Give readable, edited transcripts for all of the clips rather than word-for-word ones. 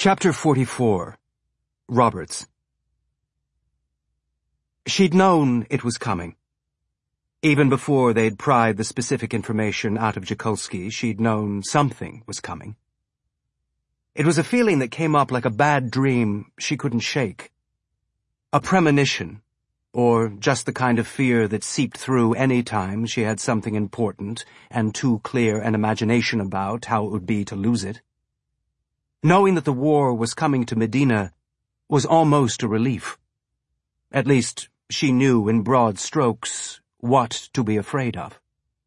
Chapter 44. Roberts. She'd known it was coming. Even before they'd pried the specific information out of Jakulski, she'd known something was coming. It was a feeling that came up like a bad dream she couldn't shake. A premonition, or just the kind of fear that seeped through any time she had something important and too clear an imagination about how it would be to lose it. Knowing that the war was coming to Medina was almost a relief. At least, she knew in broad strokes what to be afraid of.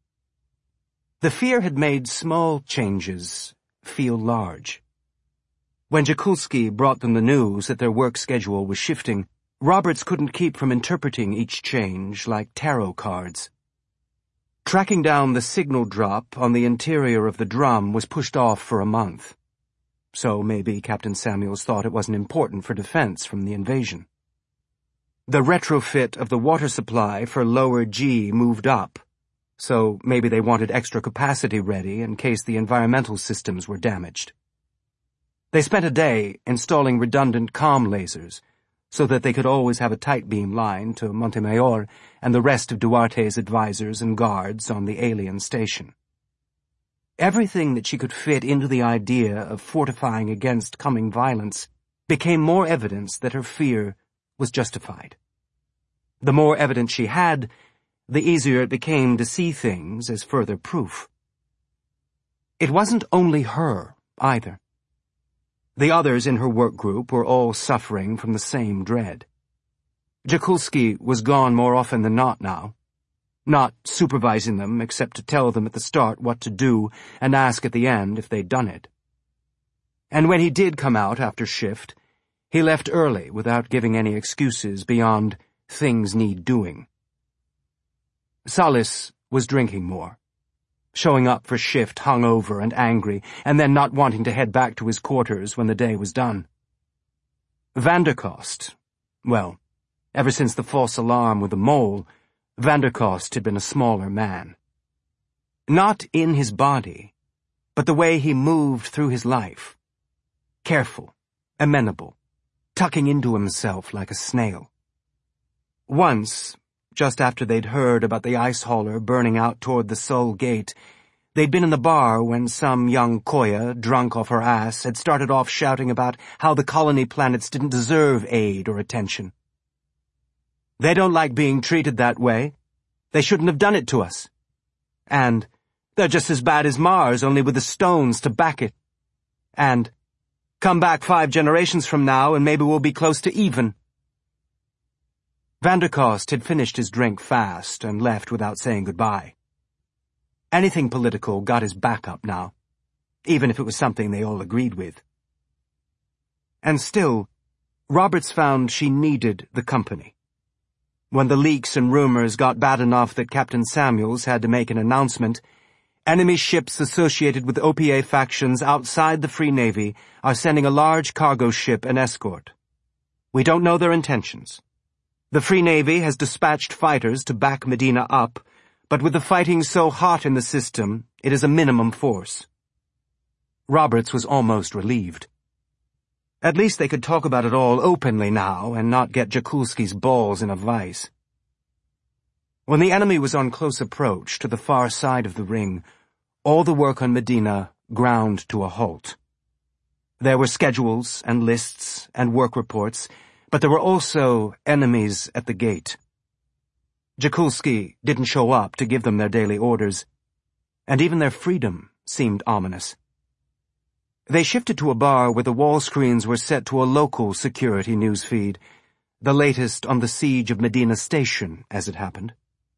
The fear had made small changes feel large. When Jakulski brought them the news that their work schedule was shifting, Roberts couldn't keep from interpreting each change like tarot cards. Tracking down the signal drop on the interior of the drum was pushed off for a month. So maybe Captain Samuels thought it wasn't important for defense from the invasion. The retrofit of the water supply for lower G moved up, so maybe they wanted extra capacity ready in case the environmental systems were damaged. They spent a day installing redundant comm lasers so that they could always have a tight beam line to Montemayor and the rest of Duarte's advisors and guards on the alien station. Everything that she could fit into the idea of fortifying against coming violence became more evidence that her fear was justified. The more evidence she had, the easier it became to see things as further proof. It wasn't only her, either. The others in her work group were all suffering from the same dread. Jakulski was gone more often than not now. Not supervising them except to tell them at the start what to do and ask at the end if they'd done it. And when he did come out after shift, he left early without giving any excuses beyond things need doing. Salis was drinking more, showing up for shift hungover and angry, and then not wanting to head back to his quarters when the day was done. Vanderkost, well, ever since the false alarm with the mole, Vanderkost had been a smaller man. Not in his body, but the way he moved through his life. Careful, amenable, tucking into himself like a snail. Once, just after they'd heard about the ice hauler burning out toward the Sol Gate, they'd been in the bar when some young Koya, drunk off her ass, had started off shouting about how the colony planets didn't deserve aid or attention. They don't like being treated that way. They shouldn't have done it to us. And they're just as bad as Mars, only with the stones to back it. And come back 5 generations from now and maybe we'll be close to even. Vanderkost had finished his drink fast and left without saying goodbye. Anything political got his back up now, even if it was something they all agreed with. And still, Roberts found she needed the company. When the leaks and rumors got bad enough that Captain Samuels had to make an announcement, enemy ships associated with OPA factions outside the Free Navy are sending a large cargo ship and escort. We don't know their intentions. The Free Navy has dispatched fighters to back Medina up, but with the fighting so hot in the system, it is a minimum force. Roberts was almost relieved. At least they could talk about it all openly now and not get Jakulski's balls in a vice. When the enemy was on close approach to the far side of the ring, all the work on Medina ground to a halt. There were schedules and lists and work reports, but there were also enemies at the gate. Jakulski didn't show up to give them their daily orders, and even their freedom seemed ominous. They shifted to a bar where the wall screens were set to a local security news feed, the latest on the siege of Medina Station, as it happened.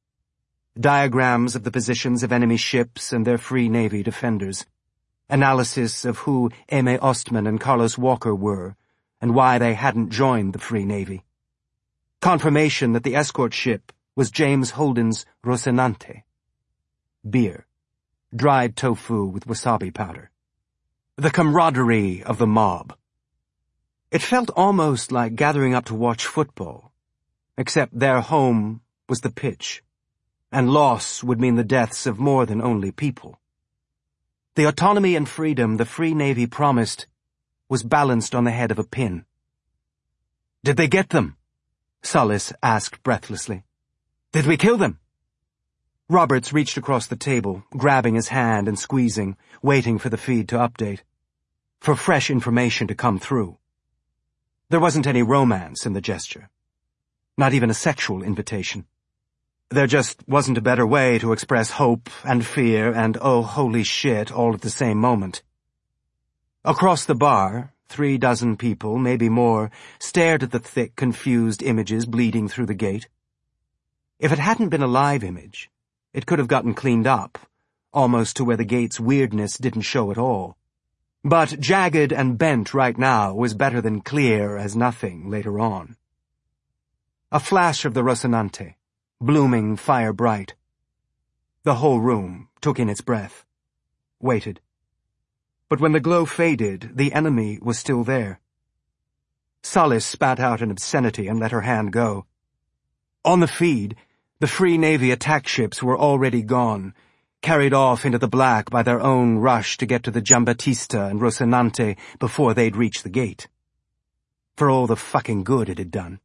Diagrams of the positions of enemy ships and their Free Navy defenders, analysis of who Aimé Ostman and Carlos Walker were, and why they hadn't joined the Free Navy. Confirmation that the escort ship was James Holden's Rocinante. Beer. Dried tofu with wasabi powder. The camaraderie of the mob. It felt almost like gathering up to watch football, except their home was the pitch, and loss would mean the deaths of more than only people. The autonomy and freedom the Free Navy promised was balanced on the head of a pin. "Did they get them?" Solis asked breathlessly. "Did we kill them?" Roberts reached across the table, grabbing his hand and squeezing, waiting for the feed to update, for fresh information to come through. There wasn't any romance in the gesture. Not even a sexual invitation. There just wasn't a better way to express hope and fear and oh holy shit all at the same moment. Across the bar, 36 people, maybe more, stared at the thick, confused images bleeding through the gate. If it hadn't been a live image, it could have gotten cleaned up, almost to where the gate's weirdness didn't show at all. But jagged and bent right now was better than clear as nothing later on. A flash of the Rocinante, blooming fire-bright. The whole room took in its breath, waited. But when the glow faded, the enemy was still there. Solis spat out an obscenity and let her hand go. On the feed, the Free Navy attack ships were already gone, carried off into the black by their own rush to get to the Giambattista and Rocinante before they'd reach the gate. For all the fucking good it had done.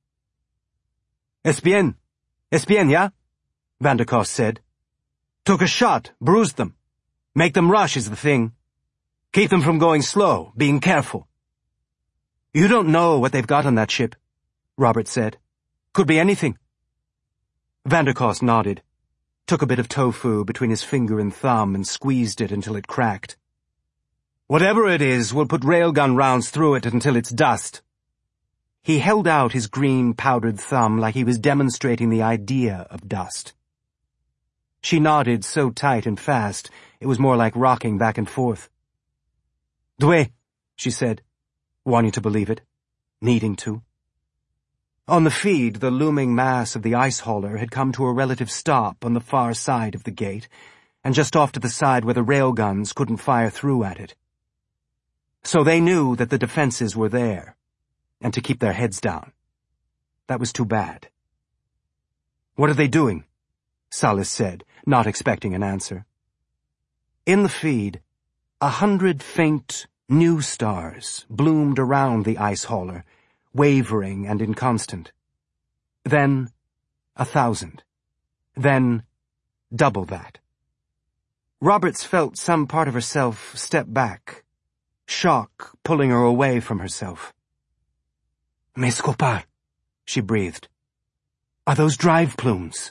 "Es bien, yeah?" Vanderkost said. "Took a shot, bruised them. Make them rush is the thing. Keep them from going slow, being careful." "You don't know what they've got on that ship," Robert said. "Could be anything." Vanderkost nodded, took a bit of tofu between his finger and thumb and squeezed it until it cracked. "Whatever it is, we'll put railgun rounds through it until it's dust." He held out his green powdered thumb like he was demonstrating the idea of dust. She nodded so tight and fast, it was more like rocking back and forth. "Dwe," she said, wanting to believe it, needing to. On the feed, the looming mass of the ice hauler had come to a relative stop on the far side of the gate, and just off to the side where the railguns couldn't fire through at it. So they knew that the defenses were there, and to keep their heads down. That was too bad. "What are they doing?" Solis said, not expecting an answer. In the feed, 100 faint, new stars bloomed around the ice hauler, wavering and inconstant. Then 1,000. Then double that. Roberts felt some part of herself step back, shock pulling her away from herself. "Mais Scopar," she breathed. "Are those drive plumes?"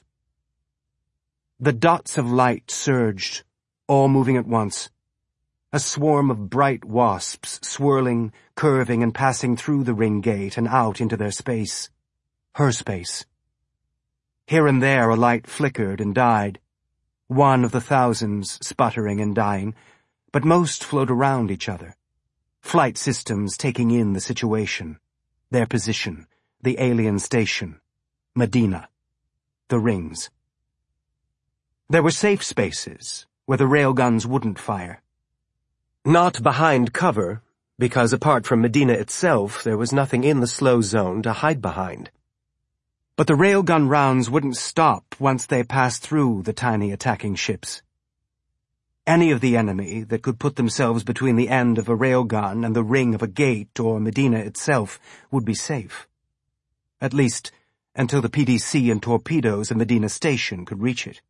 The dots of light surged, all moving at once. A swarm of bright wasps swirling, curving, and passing through the ring gate and out into their space. Her space. Here and there a light flickered and died, one of the thousands sputtering and dying, but most flowed around each other. Flight systems taking in the situation, their position, the alien station, Medina, the rings. There were safe spaces where the railguns wouldn't fire. Not behind cover, because apart from Medina itself, there was nothing in the slow zone to hide behind. But the railgun rounds wouldn't stop once they passed through the tiny attacking ships. Any of the enemy that could put themselves between the end of a railgun and the ring of a gate or Medina itself would be safe. At least until the PDC and torpedoes of Medina Station could reach it.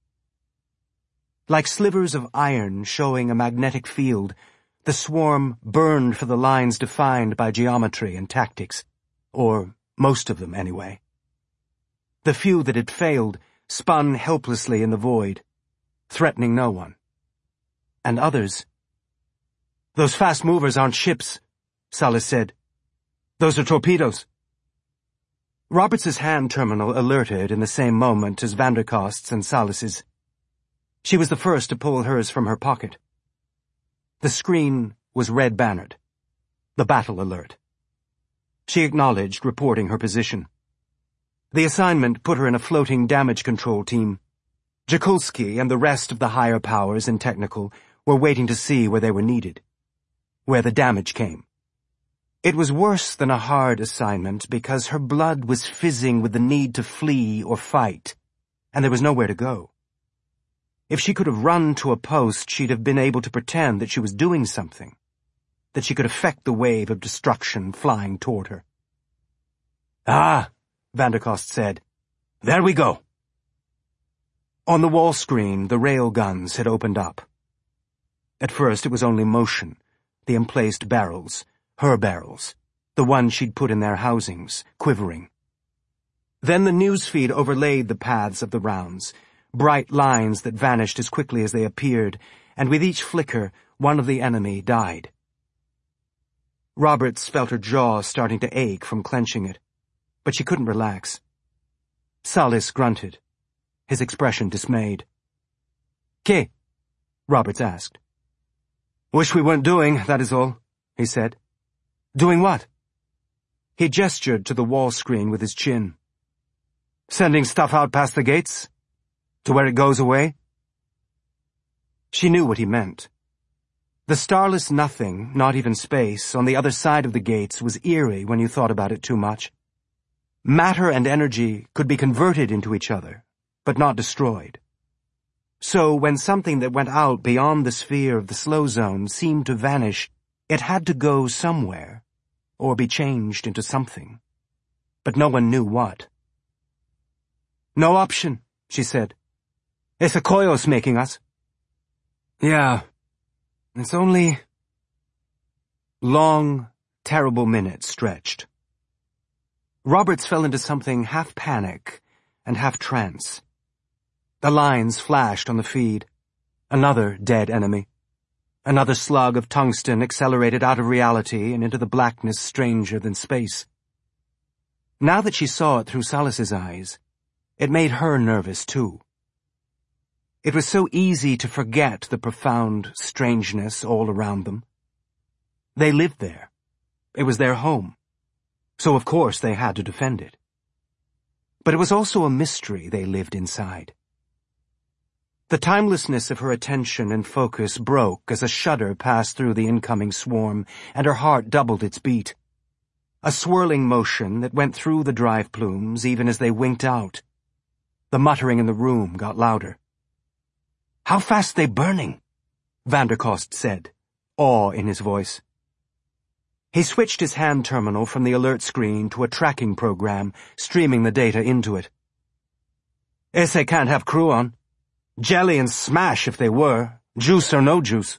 Like slivers of iron showing a magnetic field, the swarm burned for the lines defined by geometry and tactics, or most of them anyway. The few that had failed spun helplessly in the void, threatening no one. And others— "Those fast movers aren't ships," Solis said. "Those are torpedoes." Roberts's hand terminal alerted in the same moment as Vanderkost's and Solis's. She was the first to pull hers from her pocket. The screen was red-bannered. The battle alert. She acknowledged, reporting her position. The assignment put her in a floating damage control team. Jakulski and the rest of the higher powers in technical were waiting to see where they were needed, where the damage came. It was worse than a hard assignment because her blood was fizzing with the need to flee or fight, and there was nowhere to go. If she could have run to a post, she'd have been able to pretend that she was doing something. that she could affect the wave of destruction flying toward her. "Ah," Vanderkost said. "There we go." On the wall screen, the rail guns had opened up. At first it was only motion, the emplaced barrels, her barrels, the ones she'd put in their housings, quivering. Then the newsfeed overlaid the paths of the rounds, bright lines that vanished as quickly as they appeared, and with each flicker, one of the enemy died. Roberts felt her jaw starting to ache from clenching it, but she couldn't relax. Salis grunted, his expression dismayed. "Qu'est?" Roberts asked. "Wish we weren't doing, that is all," he said. "Doing what?" He gestured to the wall screen with his chin. "Sending stuff out past the gates? To where it goes away?" She knew what he meant. The starless nothing, not even space, on the other side of the gates was eerie when you thought about it too much. Matter and energy could be converted into each other, but not destroyed. So when something that went out beyond the sphere of the slow zone seemed to vanish, it had to go somewhere, or be changed into something. But no one knew what. "No option," she said. "It's the Koyos making us." "Yeah. It's only—" Long, terrible minutes stretched. Roberts fell into something half panic and half trance. The lines flashed on the feed. Another dead enemy. Another slug of tungsten accelerated out of reality and into the blackness stranger than space. Now that she saw it through Salis's eyes, it made her nervous too. It was so easy to forget the profound strangeness all around them. They lived there. It was their home. So of course they had to defend it. But it was also a mystery they lived inside. The timelessness of her attention and focus broke as a shudder passed through the incoming swarm, and her heart doubled its beat. A swirling motion that went through the drive plumes even as they winked out. The muttering in the room got louder. "How fast they burning?" Vanderkost said, awe in his voice. He switched his hand terminal from the alert screen to a tracking program, streaming the data into it. "They can't have crew on. Jelly and smash if they were, juice or no juice."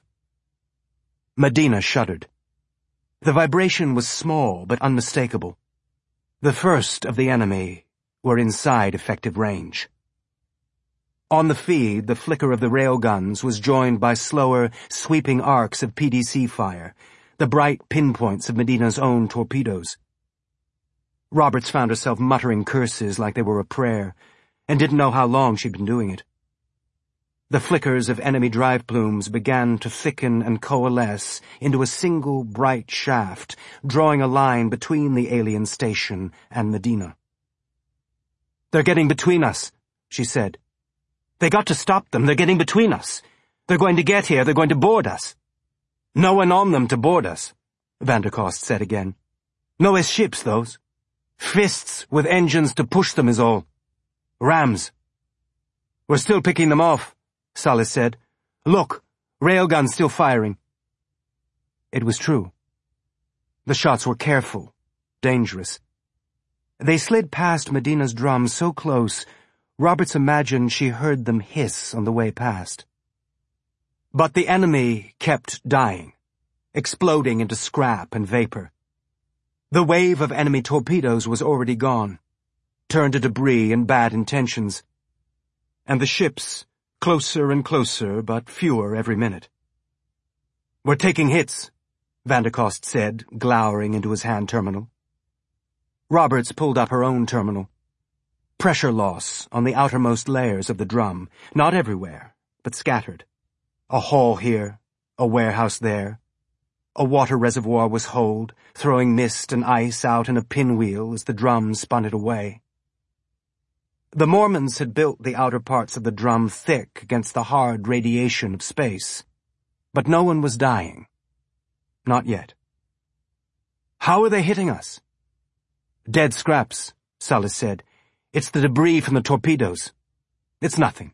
Medina shuddered. The vibration was small but unmistakable. The first of the enemy were inside effective range. On the feed, the flicker of the railguns was joined by slower, sweeping arcs of PDC fire, the bright pinpoints of Medina's own torpedoes. Roberts found herself muttering curses like they were a prayer, and didn't know how long she'd been doing it. The flickers of enemy drive plumes began to thicken and coalesce into a single bright shaft, drawing a line between the alien station and Medina. "They're getting between us," she said. "They got to stop them. They're getting between us. They're going to get here. They're going to board us." "No one on them to board us," Vanderkost said again. "No ships, those. Fists with engines to push them is all. Rams." "We're still picking them off," Salis said. "Look, railguns still firing." It was true. The shots were careful, dangerous. They slid past Medina's drum so close, Roberts imagined she heard them hiss on the way past. But the enemy kept dying, exploding into scrap and vapor. The wave of enemy torpedoes was already gone, turned to debris and bad intentions. And the ships, closer and closer, but fewer every minute. "We're taking hits," Vanderkost said, glowering into his hand terminal. Roberts pulled up her own terminal. Pressure loss on the outermost layers of the drum, not everywhere, but scattered. A hall here, a warehouse there. A water reservoir was holed, throwing mist and ice out in a pinwheel as the drum spun it away. The Mormons had built the outer parts of the drum thick against the hard radiation of space, but no one was dying. Not yet. "How are they hitting us?" "Dead scraps," Salis said. "It's the debris from the torpedoes. It's nothing."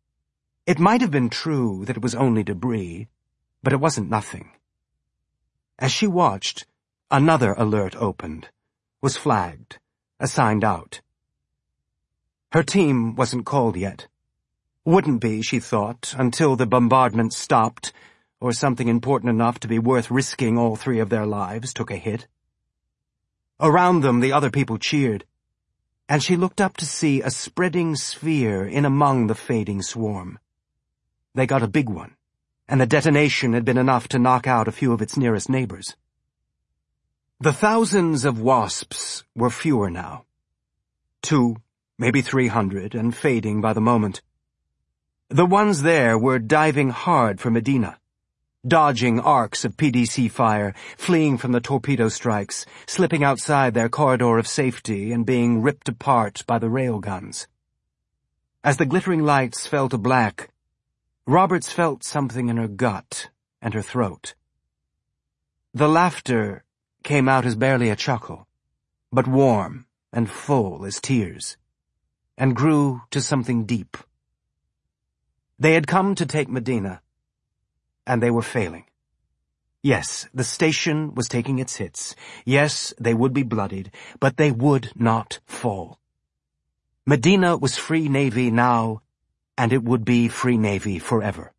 It might have been true that it was only debris, but it wasn't nothing. As she watched, another alert opened, was flagged, assigned out. Her team wasn't called yet. Wouldn't be, she thought, until the bombardment stopped, or something important enough to be worth risking all three of their lives took a hit. Around them, the other people cheered, and she looked up to see a spreading sphere in among the fading swarm. They got a big one, and the detonation had been enough to knock out a few of its nearest neighbors. The thousands of wasps were fewer now. 200, maybe 300, and fading by the moment. The ones there were diving hard for Medina, dodging arcs of PDC fire, fleeing from the torpedo strikes, slipping outside their corridor of safety and being ripped apart by the railguns. As the glittering lights fell to black, Roberts felt something in her gut and her throat. The laughter came out as barely a chuckle, but warm and full as tears, and grew to something deep. They had come to take Medina, and they were failing. Yes, the station was taking its hits. Yes, they would be bloodied, but they would not fall. Medina was Free Navy now, and it would be Free Navy forever.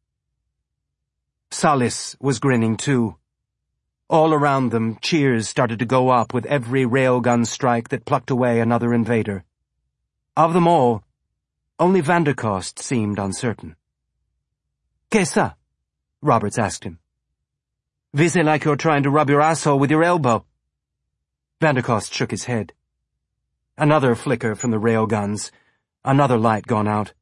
Salis was grinning too. All around them, cheers started to go up with every railgun strike that plucked away another invader. Of them all, only Vanderkost seemed uncertain. "Qu'est ça?" Roberts asked him. "Vise like you're trying to rub your asshole with your elbow." Vanderkost shook his head. Another flicker from the railguns, another light gone out.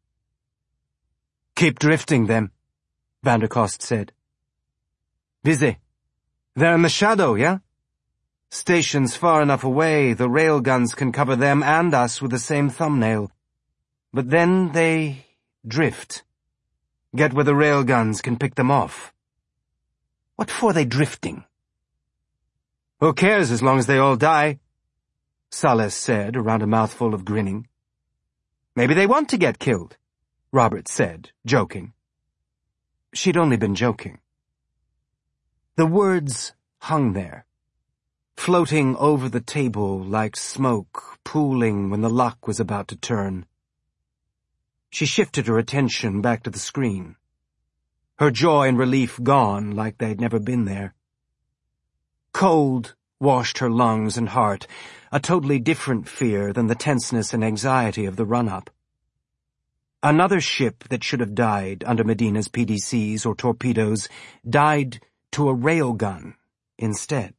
"Keep drifting them," Vanderkost said. "Vise, they're in the shadow, yeah? Station's far enough away, the railguns can cover them and us with the same thumbnail. But then they drift. Get where the railguns can pick them off." "What for they drifting?" "Who cares as long as they all die?" Salis said around a mouthful of grinning. "Maybe they want to get killed," Roberts said, joking. She'd only been joking. The words hung there, floating over the table like smoke pooling when the luck was about to turn. She shifted her attention back to the screen. Her joy and relief gone like they'd never been there. Cold washed her lungs and heart, a totally different fear than the tenseness and anxiety of the run-up. Another ship that should have died under Medina's PDCs or torpedoes died to a railgun instead.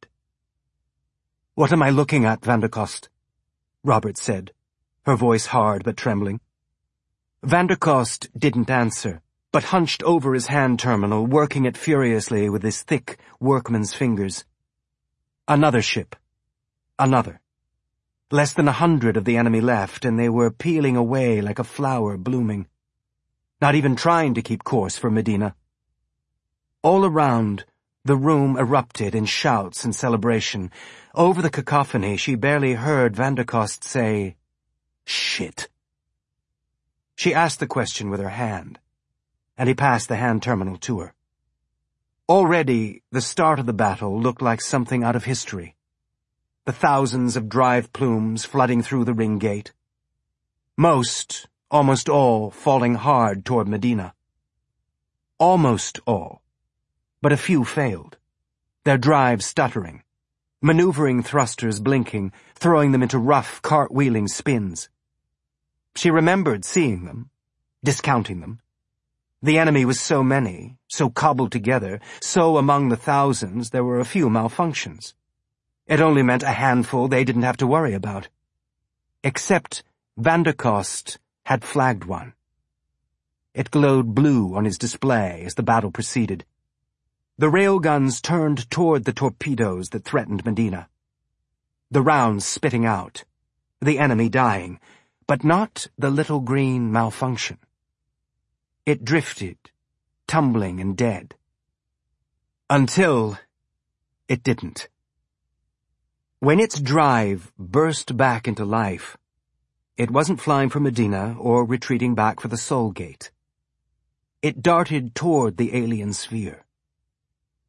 "What am I looking at, Vanderkost?" Roberts said, her voice hard but trembling. Vanderkost didn't answer, but hunched over his hand terminal, working it furiously with his thick workman's fingers. Another ship. Another. Less than 100 of the enemy left, and they were peeling away like a flower blooming. Not even trying to keep course for Medina. All around, the room erupted in shouts and celebration. Over the cacophony, she barely heard Vanderkost say, "Shit." She asked the question with her hand, and he passed the hand terminal to her. Already, the start of the battle looked like something out of history. The thousands of drive plumes flooding through the ring gate. Most, almost all, falling hard toward Medina. Almost all, but a few failed, their drives stuttering, maneuvering thrusters blinking, throwing them into rough, cartwheeling spins. She remembered seeing them, discounting them. The enemy was so many, so cobbled together, so among the thousands there were a few malfunctions. It only meant a handful they didn't have to worry about. Except Vanderkost had flagged one. It glowed blue on his display as the battle proceeded. The railguns turned toward the torpedoes that threatened Medina. The rounds spitting out, the enemy dying, but not the little green malfunction. It drifted, tumbling and dead. Until it didn't. When its drive burst back into life, it wasn't flying for Medina or retreating back for the Soul Gate. It darted toward the alien sphere.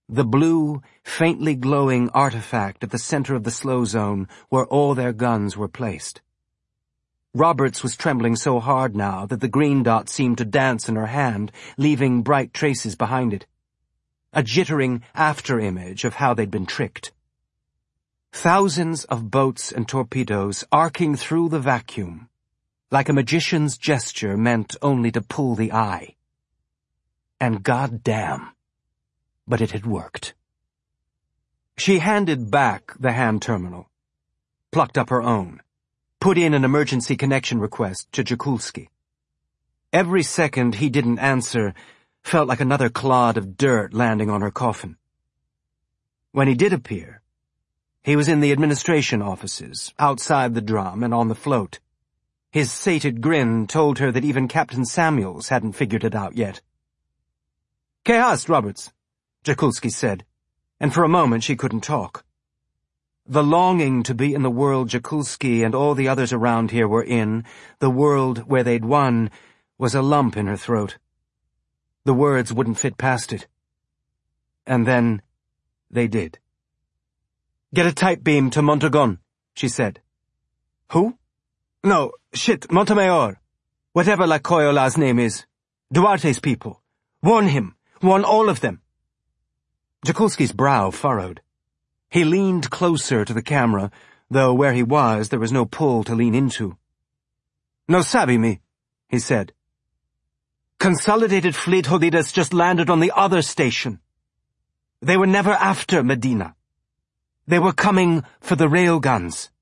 the blue, faintly glowing artifact at the center of the slow zone where all their guns were placed. Roberts was trembling so hard now that the green dot seemed to dance in her hand, leaving bright traces behind it. A jittering after-image of how they'd been tricked. Thousands of boats and torpedoes arcing through the vacuum, like a magician's gesture meant only to pull the eye. And goddamn, but it had worked. She handed back the hand terminal, plucked up her own, put in an emergency connection request to Jakulski. Every second he didn't answer felt like another clod of dirt landing on her coffin. When he did appear, he was in the administration offices, outside the drum and on the float. His sated grin told her that even Captain Samuels hadn't figured it out yet. "Que hast, Roberts?" Jakulski said, and for a moment she couldn't talk. The longing to be in the world Jakulski and all the others around here were in, the world where they'd won, was a lump in her throat. The words wouldn't fit past it. And then they did. "Get a tight beam to Montagon," she said. "Who?" "No, shit, Montemayor. Whatever La Coyola's name is. Duarte's people. Warn him. Warn all of them." Jakulski's brow furrowed. He leaned closer to the camera, though where he was there was no pull to lean into. "No sabi me," he said. "Consolidated Fleet Jodidas just landed on the other station. They were never after Medina. They were coming for the railguns."